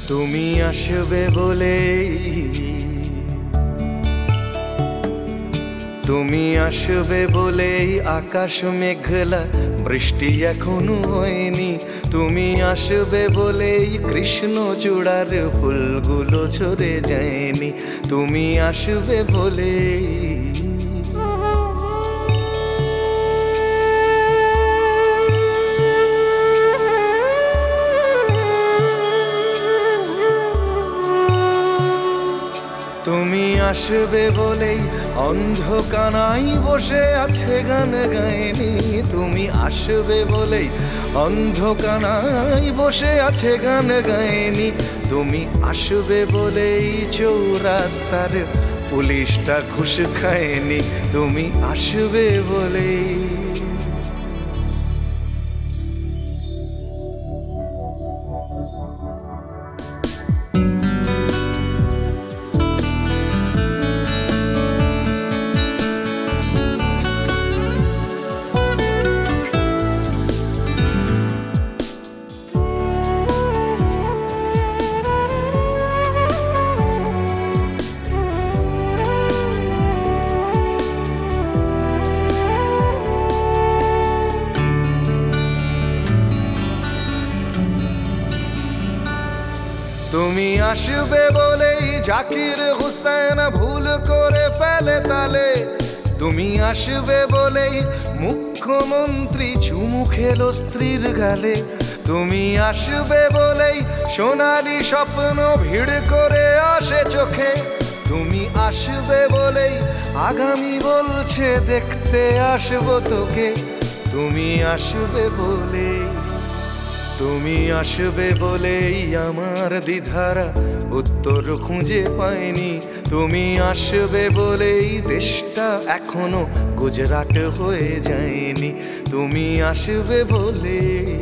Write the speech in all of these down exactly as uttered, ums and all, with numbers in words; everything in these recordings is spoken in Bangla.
তুমি আসবে বলেই তুমি আসবে বলেই আকাশ মেঘলা, বৃষ্টি এখনো হয়নি। তুমি আসবে বলেই কৃষ্ণ চূড়ার ফুলগুলো ঝরে যায়নি। তুমি আসবে বলেই তুমি আসবে বলেই অন্ধকানাই বসে আছে গান গায়নি। তুমি আসবে বলেই অন্ধকানাই বসে আছে গান গায়নি। তুমি আসবে বলেই চৌরাস্তার পুলিশটা ঘুষ খায়নি। তুমি আসবে বলেই তুমি আসবে বলেই জাকির হুসেন ভুল করে ফেলে তালে। তুমি আসবে বলেই মুখ্যমন্ত্রী চুমু খেলো স্ত্রীর গালে। তুমি আসবে বলেই সোনালি স্বপ্ন ভিড় করে আসে চোখে। তুমি আসবে বলেই আগামী বলছে দেখতে আসবো তোকে। তুমি আসবে বলেই তুমি আসবে বলেই আমার দ্বিধারা উত্তর খুঁজে পায়নি। তুমি আসবে বলেই দেশটা এখনো গুজরাট হয়ে যায়নি। তুমি আসবে বলেই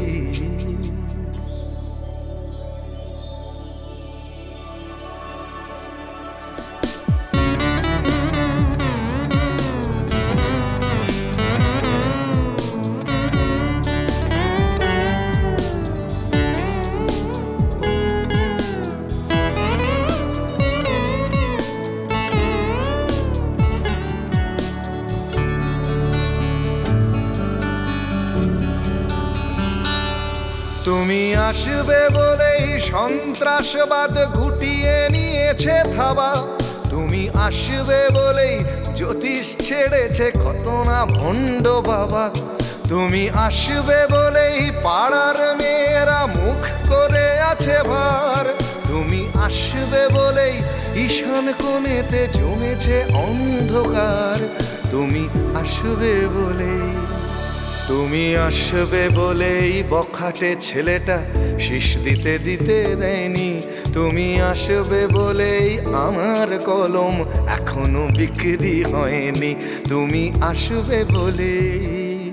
তুমি আসবে বলেই সন্ত্রাসবাদ গুটিয়ে নিয়েছে থাবা। তুমি আসবে বলেই জ্যোতিষ ছেড়েছে কত না ভণ্ড বাবা। তুমি আসবে বলেই পাড়ার মেয়েরা মুখ করে আছে ভার। তুমি আসবে বলেই ঈশান কোণেতে জমেছে অন্ধকার। তুমি আসবে বলেই তুমি আসবে বলেই বখাটে ছেলেটা শীষ দিতে দিতে দেয়নি। তুমি আসবে বলেই আমার কলম এখনো বিক্রি হয়নি। তুমি আসবে বলেই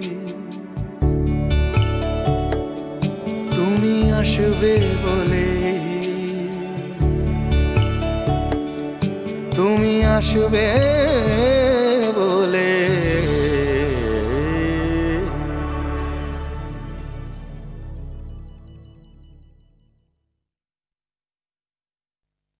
তুমি আসবে বলেই তুমি আসবে